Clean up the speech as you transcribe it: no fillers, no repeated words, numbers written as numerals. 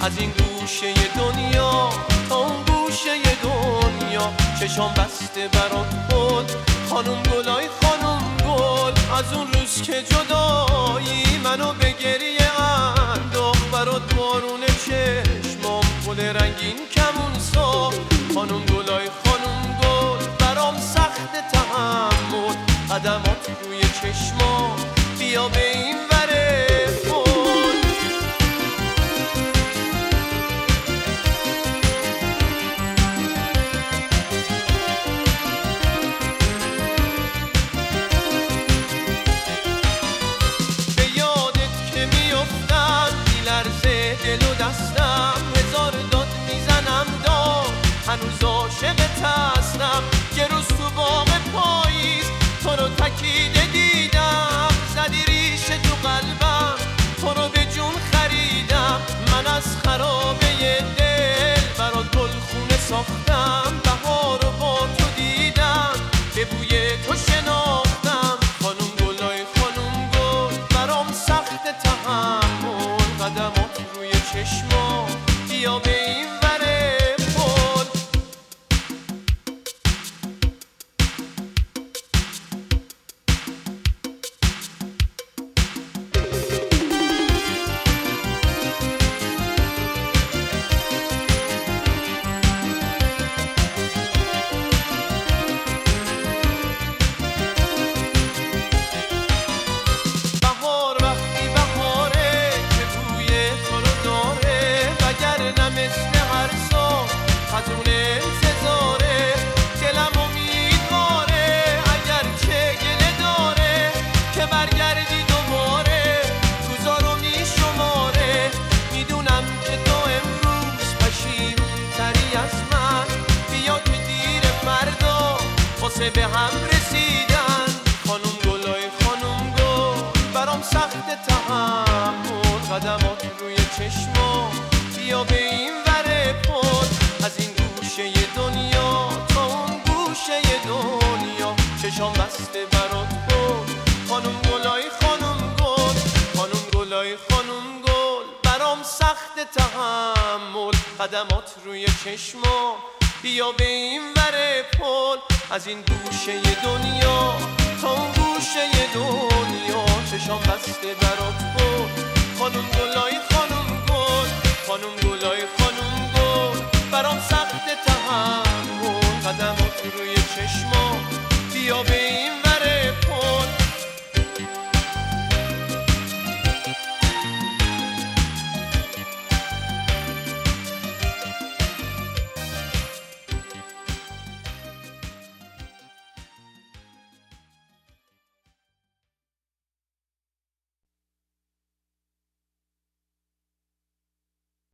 از این گوشه دنیا تا اون گوشه دنیا، چشام بسته برات بود خانم گلای خانم گل. از اون روز که جدایی منو به گریه انداخت، برات بارون چشمام گل رنگین کمون ساخت. خانم گلای خانم گل برام سخت تحمل، قدمات روی چشمام بیا به این وره پل. به یادت که میافتم میلرزه دل و دستم، هزار داد میزنم داد هنوز عاشقت هستم. یه روز تو باغ پاییز تو رو تکیده دیدم، زدی ریشه تو قلبم تو رو به جون خریدم. من از خرابه دل برات گلخونه ساختم، بهار رو با تو دیدم به بوی تو شناختم. خانم گلای خانم گل برام سخت تحمل، قدمات روی چشمام بیا به این وره پل. به هم رسیدن خانم گلای خانم گل برام سخت تحمل، قدمات روی چشمام بیا به این وره پل. از این گوشه دنیا تا اون گوشه دنیا، چشام بسته برات بود خانم گلای خانم گل. خانم گلای خانم گل برام سخت تحمل، قدمات روی چشمام بیا به این وره پل. از این گوشه دنیا تا اون گوشه دنیا، چشام بسته برات بود خانم گلای خانم گل. خانم گلای خانم گل برام سخت تحمل، قدمات روی چشمام بیا به